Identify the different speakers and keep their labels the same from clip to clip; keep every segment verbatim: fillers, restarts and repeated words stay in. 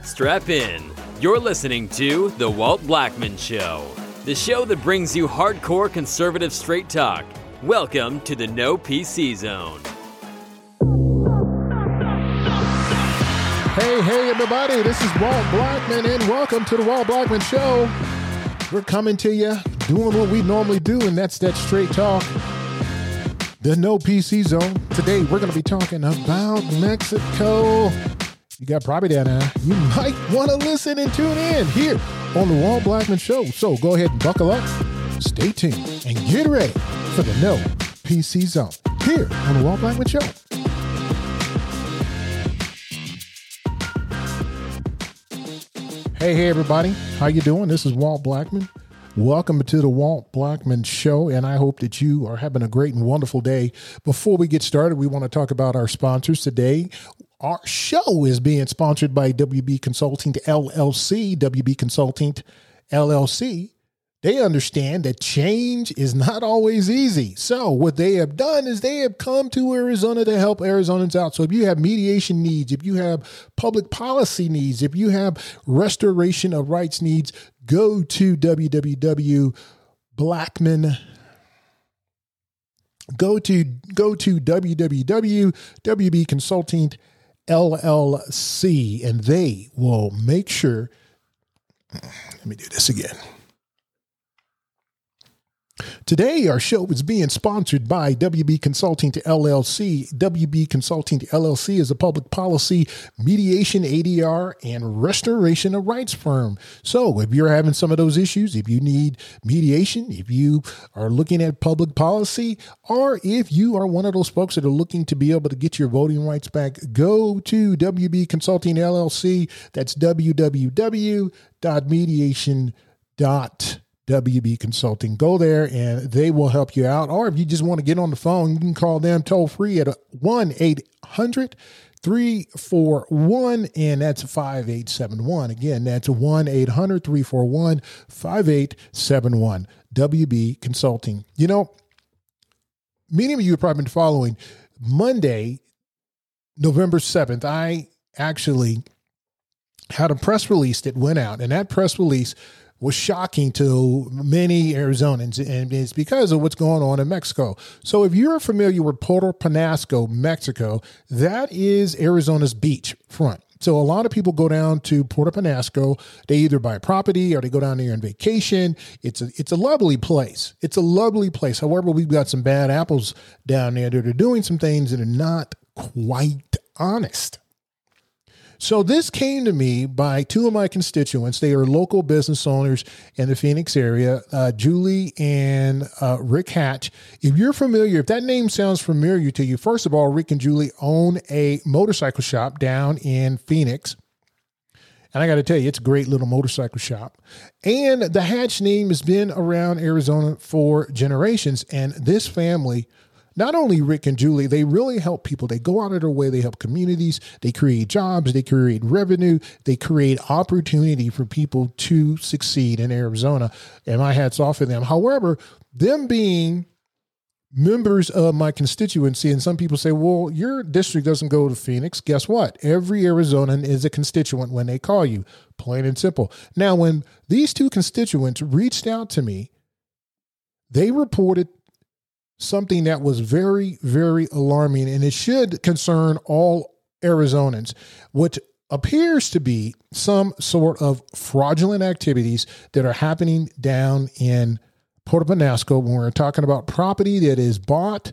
Speaker 1: Strap in. You're listening to The Walt Blackman Show, the show that brings you hardcore conservative straight talk. Welcome to the No P C Zone.
Speaker 2: Hey, hey, everybody. This is Walt Blackman, and welcome to The Walt Blackman Show. We're coming to you doing what we normally do, and that's that straight talk. The No P C Zone. Today, we're going to be talking about Mexico. You got property down there. You might want to listen and tune in here on the Walt Blackman Show. So go ahead and buckle up, stay tuned, and get ready for the No P C Zone here on the Walt Blackman Show. Hey, hey, everybody. How you doing? This is Walt Blackman. Welcome to the Walt Blackman Show, and I hope that you are having a great and wonderful day. Before we get started, we want to talk about our sponsors today. Our show is being sponsored by W B Consulting L L C. W B Consulting L L C, they understand that change is not always easy. So what they have done is they have come to Arizona to help Arizonans out. So if you have mediation needs, if you have public policy needs, if you have restoration of rights needs, go to w w w dot blackman Go to go to w w w dot w b consulting L L C, and they will make sure. Let me do this again. Today, our show is being sponsored by W B Consulting L L C. W B Consulting L L C is a public policy, mediation, A D R, and restoration of rights firm. So if you're having some of those issues, if you need mediation, if you are looking at public policy, or if you are one of those folks that are looking to be able to get your voting rights back, go to W B Consulting L L C. That's w w w dot mediation dot com. W B Consulting. Go there and they will help you out. Or if you just want to get on the phone, you can call them toll free at one eight hundred three four one, and that's five eight seven one. Again, that's one eight hundred three four one five eight seven one. W B Consulting. You know, many of you have probably been following. Monday, November seventh, I actually had a press release that went out, and that press release was shocking to many Arizonans, and it's because of what's going on in Mexico. So if you're familiar with Puerto Penasco, Mexico, that is Arizona's beach front. So a lot of people go down to Puerto Penasco. They either buy property or they go down there on vacation. It's a, it's a lovely place. It's a lovely place. However, we've got some bad apples down there that are doing some things that are not quite honest. So this came to me by two of my constituents. They are local business owners in the Phoenix area, uh, Julie and uh, Rick Hatch. If you're familiar, if that name sounds familiar to you, first of all, Rick and Julie own a motorcycle shop down in Phoenix. And I got to tell you, it's a great little motorcycle shop. And the Hatch name has been around Arizona for generations. And this family, not only Rick and Julie, they really help people. They go out of their way. They help communities. They create jobs. They create revenue. They create opportunity for people to succeed in Arizona. And my hat's off to them. However, them being members of my constituency, and some people say, well, your district doesn't go to Phoenix. Guess what? Every Arizonan is a constituent when they call you, plain and simple. Now, when these two constituents reached out to me, they reported something that was very, very alarming, and it should concern all Arizonans, which appears to be some sort of fraudulent activities that are happening down in Puerto Penasco when we're talking about property that is bought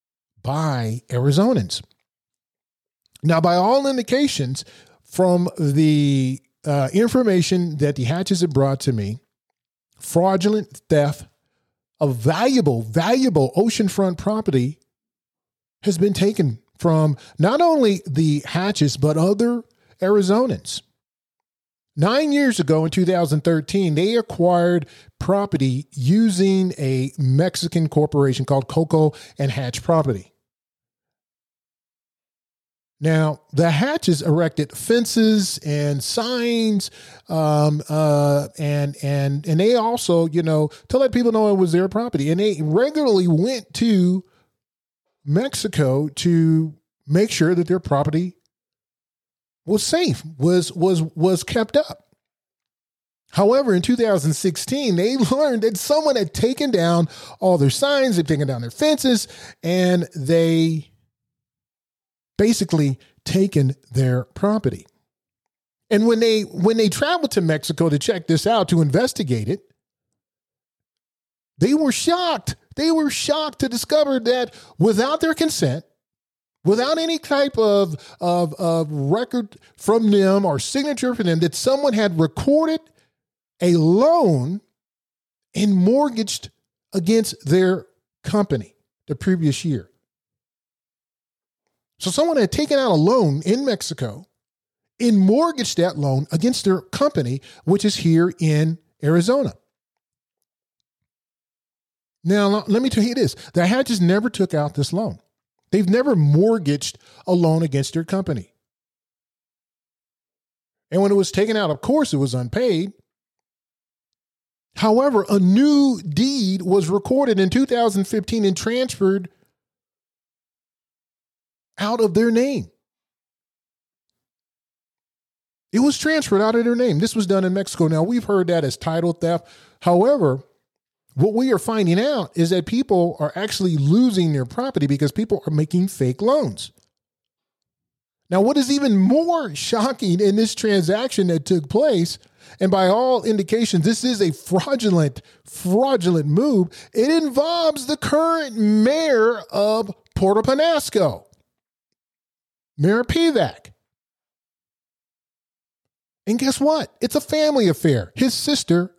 Speaker 2: by Arizonans. Now, by all indications, from the uh, information that the Hatches have brought to me, fraudulent theft of valuable, valuable oceanfront property has been taken from not only the Hatches, but other Arizonans. Nine years ago in two thousand thirteen, they acquired property using a Mexican corporation called Coco and Hatch Property. Now, the Hatches erected fences and signs, um, uh, and and and they also, you know, to let people know it was their property. And they regularly went to Mexico to make sure that their property was safe, was was was kept up. However, in two thousand sixteen, they learned that someone had taken down all their signs, they've taken down their fences, and they basically taken their property. And when they when they traveled to Mexico to check this out, to investigate it, they were shocked. They were shocked to discover that without their consent, without any type of, of, of record from them or signature from them, that someone had recorded a loan and mortgaged against their company the previous year. So someone had taken out a loan in Mexico and mortgaged that loan against their company, which is here in Arizona. Now, let me tell you this. The Hatches never took out this loan. They've never mortgaged a loan against their company. And when it was taken out, of course, it was unpaid. However, a new deed was recorded in two thousand fifteen and transferred out of their name. It was transferred out of their name. This was done in Mexico. Now, we've heard that as title theft. However, what we are finding out is that people are actually losing their property because people are making fake loans. Now, what is even more shocking in this transaction that took place, and by all indications, this is a fraudulent, fraudulent move, it involves the current mayor of Puerto Penasco, Mayor Pivac. And guess what? It's a family affair. His sister,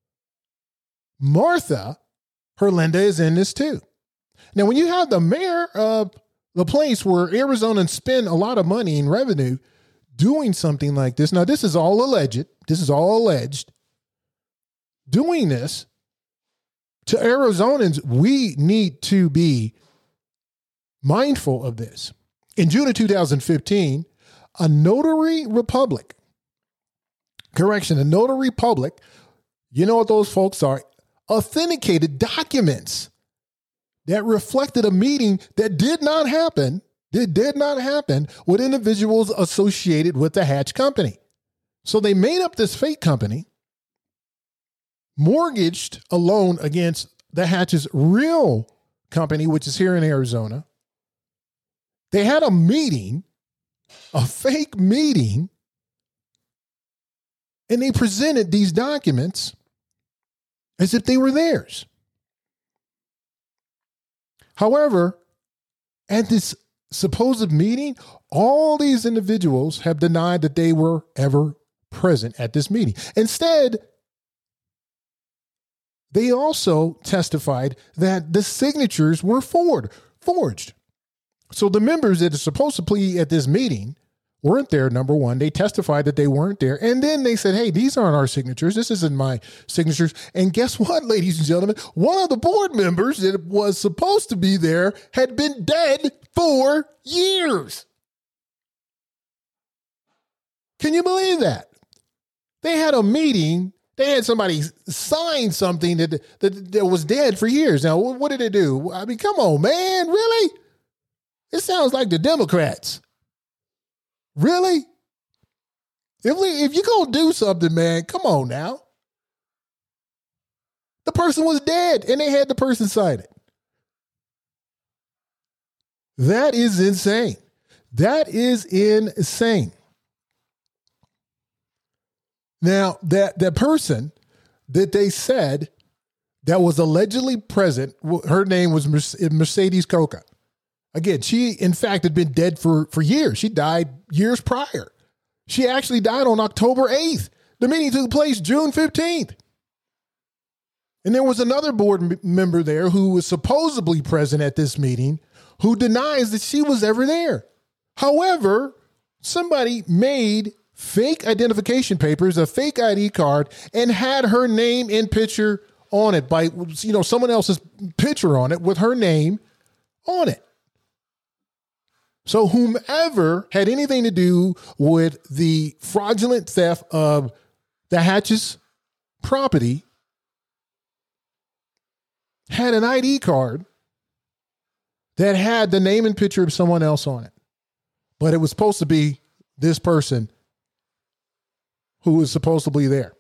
Speaker 2: Martha Herlinda, is in this too. Now, when you have the mayor of the place where Arizonans spend a lot of money in revenue doing something like this, now this is all alleged, this is all alleged, doing this to Arizonans, we need to be mindful of this. In June of two thousand fifteen, a notary republic, correction, a notary public, you know what those folks are, authenticated documents that reflected a meeting that did not happen, that did not happen with individuals associated with the Hatch company. So they made up this fake company, mortgaged a loan against the Hatch's real company, which is here in Arizona. They had a meeting, a fake meeting, and they presented these documents as if they were theirs. However, at this supposed meeting, all these individuals have denied that they were ever present at this meeting. Instead, they also testified that the signatures were forward, forged. So the members that are supposed to be at this meeting weren't there, number one. They testified that they weren't there. And then they said, hey, these aren't our signatures. This isn't my signatures. And guess what, ladies and gentlemen? One of the board members that was supposed to be there had been dead for years. Can you believe that? They had a meeting. They had somebody sign something that, that, that was dead for years. Now, what did they do? I mean, come on, man. Really? It sounds like the Democrats. Really? If we, if you're going to do something, man, come on now. The person was dead and they had the person sign it. That is insane. That is insane. Now, that, that person that they said that was allegedly present, her name was Mercedes Coca. Again, she, in fact, had been dead for, for years. She died years prior. She actually died on October eighth. The meeting took place June fifteenth. And there was another board m- member there who was supposedly present at this meeting who denies that she was ever there. However, somebody made fake identification papers, a fake I D card, and had her name and picture on it by, you know, someone else's picture on it with her name on it. So whomever had anything to do with the fraudulent theft of the Hatches property had an I D card that had the name and picture of someone else on it. But it was supposed to be this person who was supposedly there.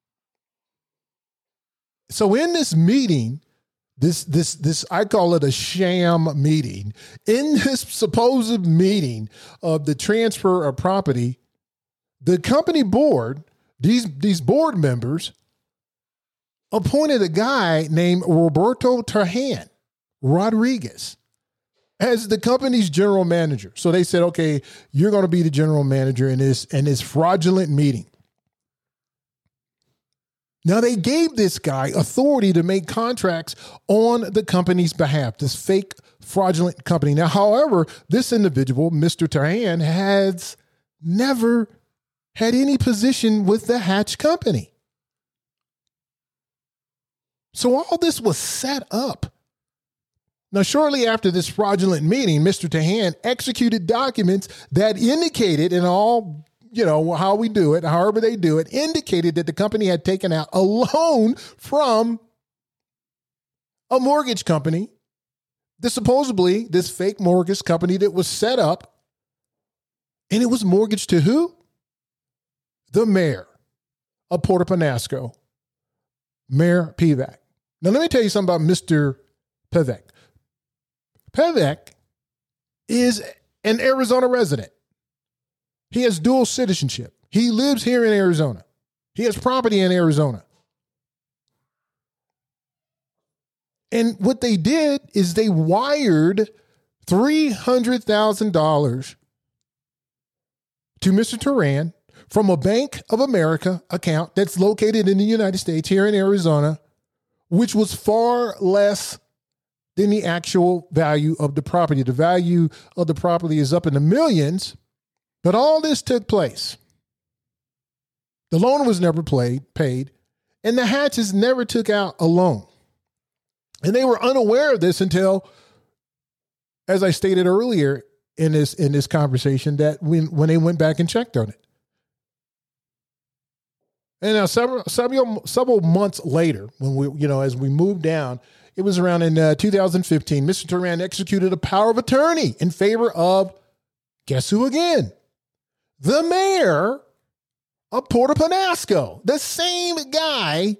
Speaker 2: So in this meeting, this, this, this, I call it a sham meeting. In this supposed meeting of the transfer of property, the company board, these, these board members appointed a guy named Roberto Tarjan Rodriguez as the company's general manager. So they said, okay, you're going to be the general manager in this, in this fraudulent meeting. Now, they gave this guy authority to make contracts on the company's behalf, this fake fraudulent company. Now, however, this individual, Mister Tarjan, has never had any position with the Hatch company. So all this was set up. Now, shortly after this fraudulent meeting, Mister Tarjan executed documents that indicated in all you know, how we do it, however they do it, indicated that the company had taken out a loan from a mortgage company, this supposedly this fake mortgage company that was set up, and it was mortgaged to who? The mayor of Puerto Penasco, Mayor Pivak. Now, let me tell you something about Mister Pivak. Pivak is an Arizona resident. He has dual citizenship. He lives here in Arizona. He has property in Arizona. And what they did is they wired three hundred thousand dollars to Mister Tarjan from a Bank of America account that's located in the United States here in Arizona, which was far less than the actual value of the property. The value of the property is up in the millions. But all this took place. The loan was never played, paid, and the Hatches never took out a loan. And they were unaware of this until, as I stated earlier in this in this conversation, that when, when they went back and checked on it. And now several several several months later, when we you know as we moved down, it was around in uh, two thousand fifteen. Mister Tarjan executed a power of attorney in favor of, guess who again? The mayor of Puerto Penasco, the same guy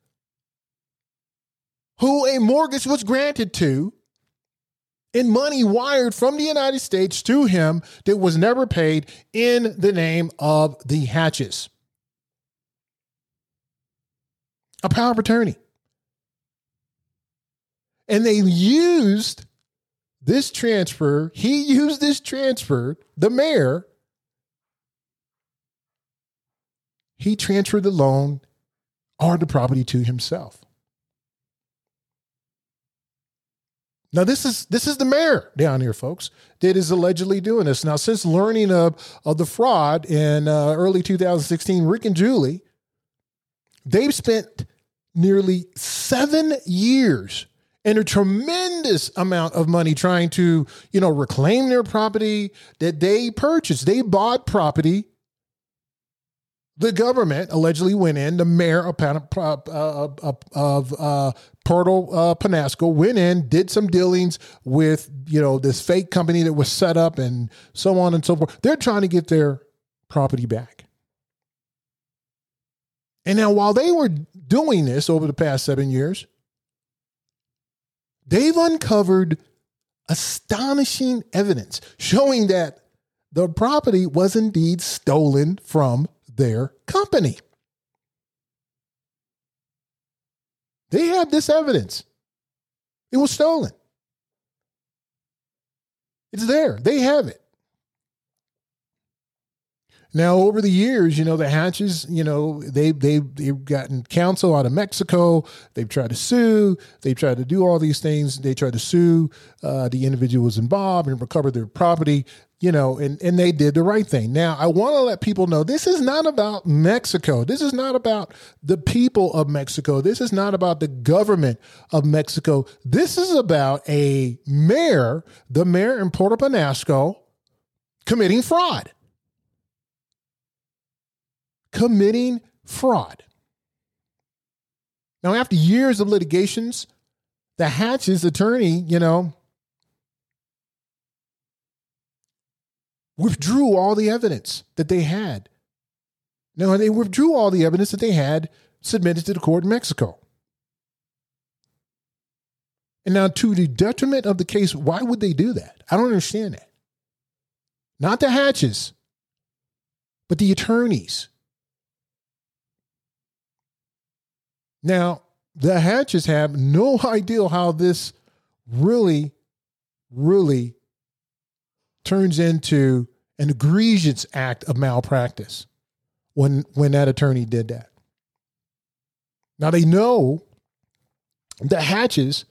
Speaker 2: who a mortgage was granted to and money wired from the United States to him that was never paid in the name of the Hatches. A power of attorney. And they used this transfer, he used this transfer, the mayor, he transferred the loan or the property to himself. Now, this is this is the mayor down here, folks, that is allegedly doing this. Now, since learning of, of the fraud in uh, early two thousand sixteen, Rick and Julie, they've spent nearly seven years and a tremendous amount of money trying to, you know, reclaim their property that they purchased. They bought property. The government allegedly went in, the mayor of, uh, of uh, Puerto uh, Penasco went in, did some dealings with, you know, this fake company that was set up and so on and so forth. They're trying to get their property back. And now while they were doing this over the past seven years, they've uncovered astonishing evidence showing that the property was indeed stolen from their company. They have this evidence. It was stolen. It's there. They have it. Now, over the years, you know, the Hatches, you know, they, they, they've gotten counsel out of Mexico. They've tried to sue. They've tried to do all these things. They tried to sue uh, the individuals involved and recover their property, you know, and, and they did the right thing. Now, I want to let people know this is not about Mexico. This is not about the people of Mexico. This is not about the government of Mexico. This is about a mayor, the mayor in Puerto Penasco, committing fraud. Committing fraud. Now, after years of litigations, the Hatches attorney, you know, withdrew all the evidence that they had. No, they withdrew all the evidence that they had submitted to the court in Mexico. And now, to the detriment of the case, why would they do that? I don't understand that. Not the Hatches, but the attorneys. Now, the Hatches have no idea how this really, really turns into an egregious act of malpractice when, when that attorney did that. Now, they know the Hatches,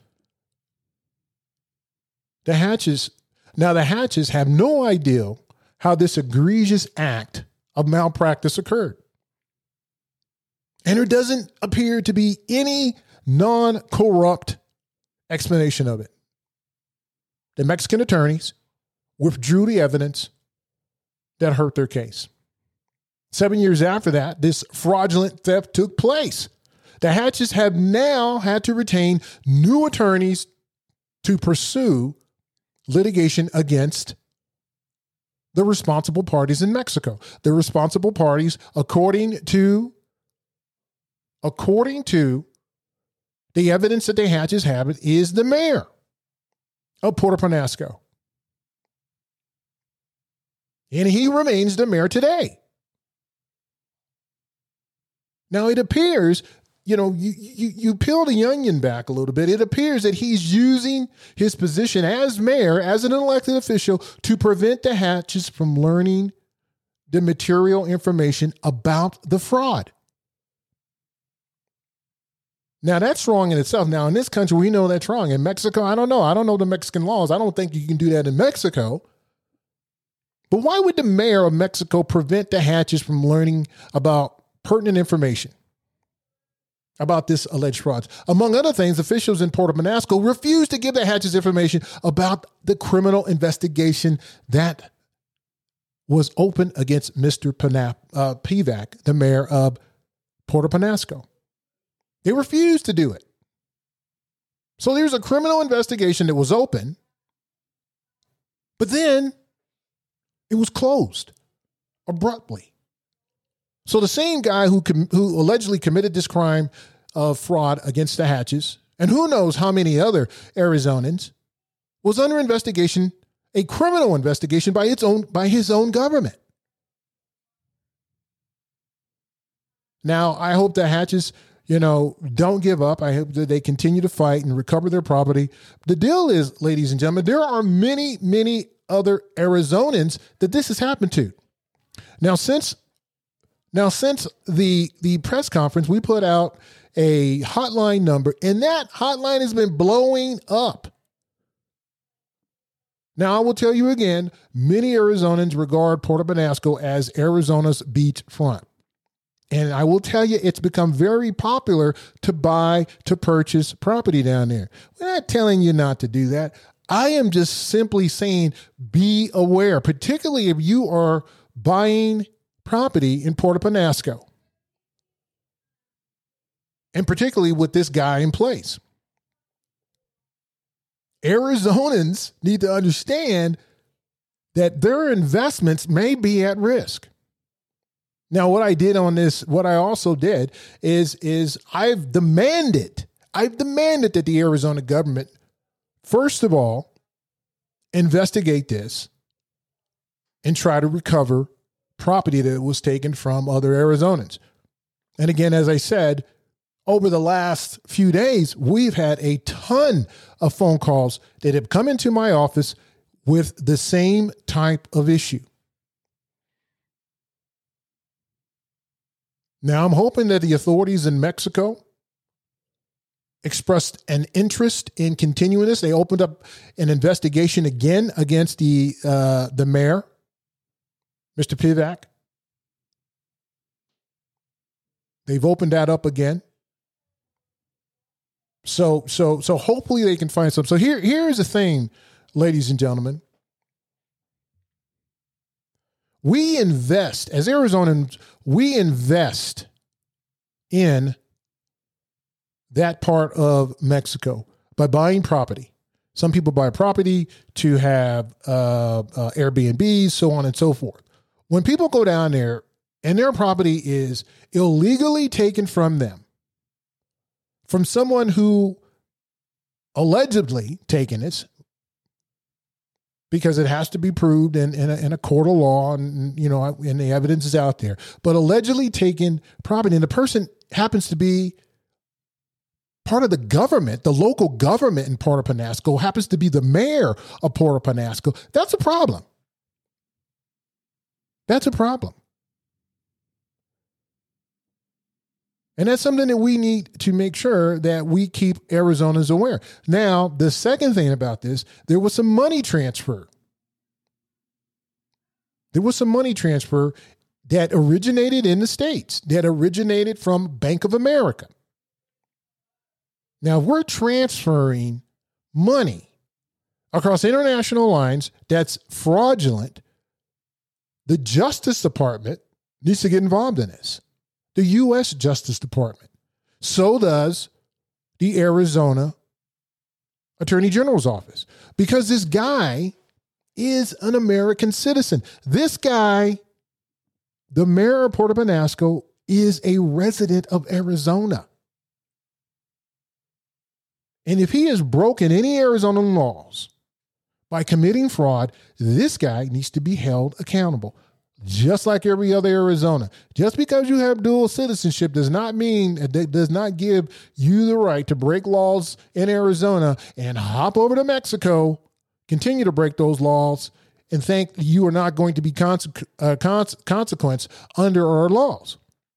Speaker 2: the Hatches, now the Hatches have no idea how this egregious act of malpractice occurred. And there doesn't appear to be any non-corrupt explanation of it. The Mexican attorneys withdrew the evidence that hurt their case. Seven years after that, this fraudulent theft took place. The Hatches have now had to retain new attorneys to pursue litigation against the responsible parties in Mexico. The responsible parties, according to According to the evidence that the Hatches have, is the mayor of Puerto Penasco. And he remains the mayor today. Now, it appears, you know, you, you, you peel the onion back a little bit. It appears that he's using his position as mayor, as an elected official, to prevent the Hatches from learning the material information about the fraud. Now, that's wrong in itself. Now, in this country, we know that's wrong. In Mexico, I don't know. I don't know the Mexican laws. I don't think you can do that in Mexico. But why would the mayor of Mexico prevent the Hatches from learning about pertinent information about this alleged fraud? Among other things, officials in Puerto Penasco refused to give the Hatches information about the criminal investigation that was open against Mister Panap, uh, Pivac, the mayor of Puerto Penasco. They refused to do it. So there's a criminal investigation that was open, but then it was closed abruptly. So the same guy who com- who allegedly committed this crime of fraud against the Hatches, and who knows how many other Arizonans, was under investigation, a criminal investigation by its own by his own government. Now, I hope the Hatches, you know, don't give up. I hope that they continue to fight and recover their property. The deal is, ladies and gentlemen, there are many, many other Arizonans that this has happened to. Now, since now since the the press conference, we put out a hotline number, and that hotline has been blowing up. Now, I will tell you again, many Arizonans regard Puerto Penasco as Arizona's beachfront. And I will tell you, it's become very popular to buy, to purchase property down there. We're not telling you not to do that. I am just simply saying, be aware, particularly if you are buying property in Puerto Penasco. And particularly with this guy in place. Arizonans need to understand that their investments may be at risk. Now, what I did on this, what I also did is, is I've demanded, I've demanded that the Arizona government, first of all, investigate this and try to recover property that was taken from other Arizonans. And again, as I said, over the last few days, we've had a ton of phone calls that have come into my office with the same type of issue. Now, I'm hoping that the authorities in Mexico expressed an interest in continuing this. They opened up an investigation again against the uh, the mayor, Mister Pivac. They've opened that up again. So, so, so hopefully they can find some. So here, here is the thing, ladies and gentlemen. We invest, as Arizonans, we invest in that part of Mexico by buying property. Some people buy property to have uh, uh, Airbnbs, so on and so forth. When people go down there and their property is illegally taken from them, from someone who allegedly taken it, because it has to be proved in, in, a, in a court of law, and you know, and the evidence is out there, but allegedly taken property, and the person happens to be part of the government, the local government in Port au Penasco, happens to be the mayor of Port au Penasco, that's a problem. That's a problem. And that's something that we need to make sure that we keep Arizonans aware. Now, the second thing about this, there was some money transfer. There was some money transfer that originated in the States, that originated from Bank of America. Now, we're transferring money across international lines that's fraudulent. The Justice Department needs to get involved in this. The U S Justice Department. So does the Arizona Attorney General's office. Because this guy is an American citizen. This guy, the mayor of Port au Penasco, is a resident of Arizona. And if he has broken any Arizona laws by committing fraud, this guy needs to be held accountable, just like every other Arizona. Just because you have dual citizenship does not mean, it does not give you the right to break laws in Arizona and hop over to Mexico, continue to break those laws, and think you are not going to be conse- uh, cons- consequence under our laws.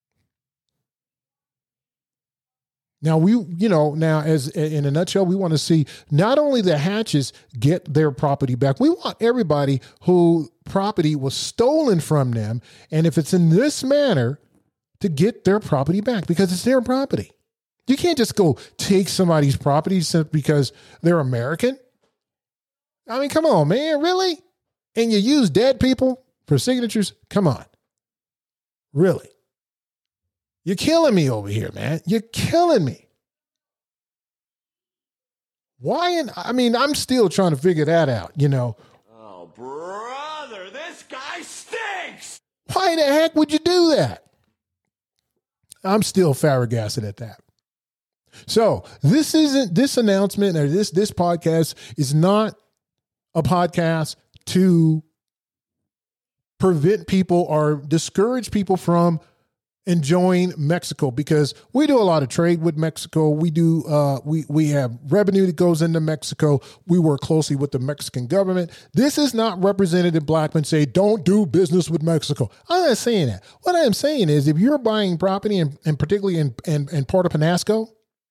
Speaker 2: Now, we, you know, now as in a nutshell, we want to see not only the Hatches get their property back, we want everybody who property was stolen from them, and if it's in this manner, to get their property back, because it's their property. You can't just go take somebody's property simply because they're American. I mean, come on, man, really? And you use dead people for signatures? Come on. Really? You're killing me over here, man. You're killing me. Why? In, I mean, I'm still trying to figure that out, you know.
Speaker 3: Oh, brother, this guy stinks.
Speaker 2: Why the heck would you do that? I'm still flabbergasted at that. So this isn't, this announcement or this, this podcast is not a podcast to prevent people or discourage people from enjoying Mexico, because we do a lot of trade with Mexico. We do, uh, we, we have revenue that goes into Mexico. We work closely with the Mexican government. This is not Representative Blackman say, don't do business with Mexico. I'm not saying that. What I am saying is, if you're buying property, and, and particularly in, in, in Port au Penasco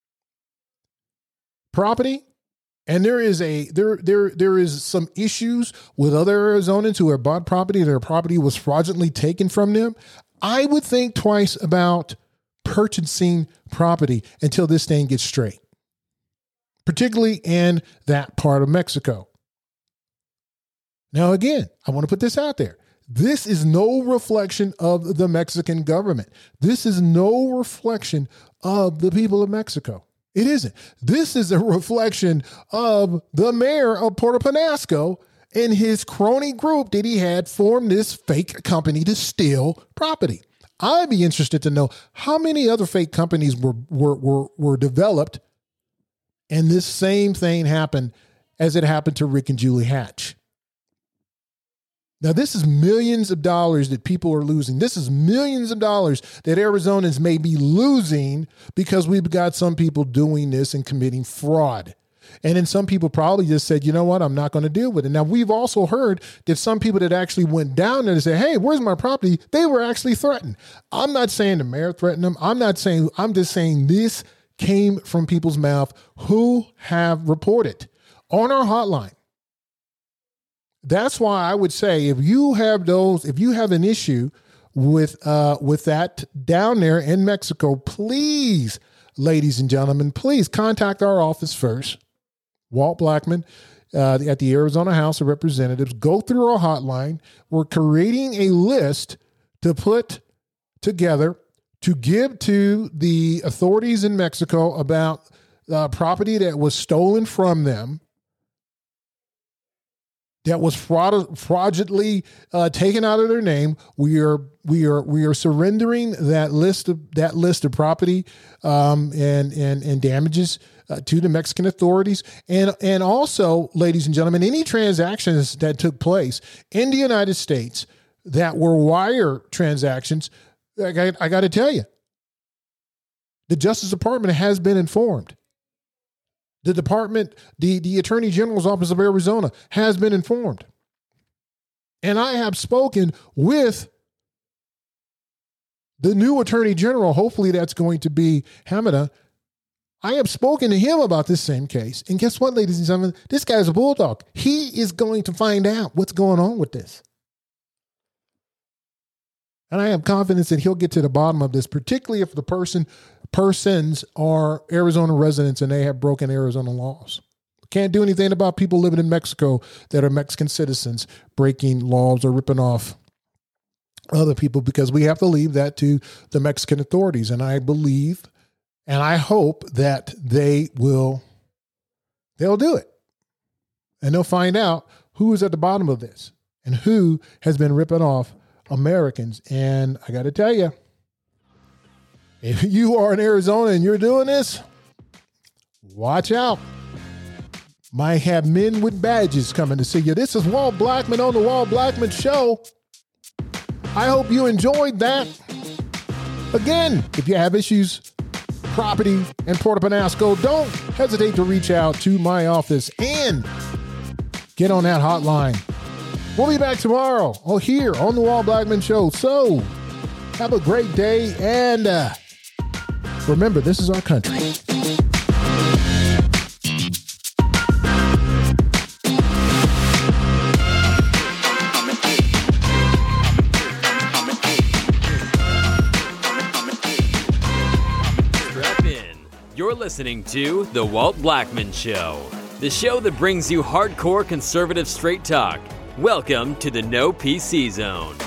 Speaker 2: property, and there is a, there, there, there is some issues with other Arizonans who have bought property, their property was fraudulently taken from them, I would think twice about purchasing property until this thing gets straight, particularly in that part of Mexico. Now, again, I want to put this out there. This is no reflection of the Mexican government. This is no reflection of the people of Mexico. It isn't. This is a reflection of the mayor of Port au Penasco and his crony group that he had formed this fake company to steal property. I'd be interested to know how many other fake companies were, were, were, were developed, and this same thing happened as it happened to Rick and Julie Hatch. Now, this is millions of dollars that people are losing. This is millions of dollars that Arizonans may be losing because we've got some people doing this and committing fraud. And then some people probably just said, you know what, I'm not going to deal with it. Now, we've also heard that some people that actually went down there and said, hey, where's my property? They were actually threatened. I'm not saying the mayor threatened them. I'm not saying, I'm just saying this came from people's mouth who have reported on our hotline. That's why I would say, if you have those, if you have an issue with, uh, with that down there in Mexico, please, ladies and gentlemen, please contact our office first. Walt Blackman uh, at the Arizona House of Representatives. Go through our hotline. We're creating a list to put together to give to the authorities in Mexico about uh, property that was stolen from them, that was fraud, fraudulently uh, taken out of their name. We are we are we are surrendering that list of that list of property um, and and and damages uh, to the Mexican authorities, and and also, ladies and gentlemen, any transactions that took place in the United States that were wire transactions. I got, I got to tell you, the Justice Department has been informed. The department, the, the Attorney General's Office of Arizona has been informed. And I have spoken with the new Attorney General. Hopefully that's going to be Hamada. I have spoken to him about this same case. And guess what, ladies and gentlemen? This guy's a bulldog. He is going to find out what's going on with this. And I have confidence that he'll get to the bottom of this, particularly if the person persons are Arizona residents and they have broken Arizona laws. Can't do anything about people living in Mexico that are Mexican citizens breaking laws or ripping off other people, because we have to leave that to the Mexican authorities. And I believe and I hope that they will, they'll do it. And they'll find out who is at the bottom of this and who has been ripping off Americans. And I got to tell you, if you are in Arizona and you're doing this, watch out. Might have men with badges coming to see you. This is Walt Blackman on the Walt Blackman Show. I hope you enjoyed that. Again, if you have issues, property in Puerto Penasco, don't hesitate to reach out to my office and get on that hotline. We'll be back tomorrow oh, here on the Walt Blackman Show. So have a great day, and uh, remember, this is our country.
Speaker 1: Strap in. You're listening to The Walt Blackman Show, the show that brings you hardcore conservative straight talk. Welcome to the No P C Zone.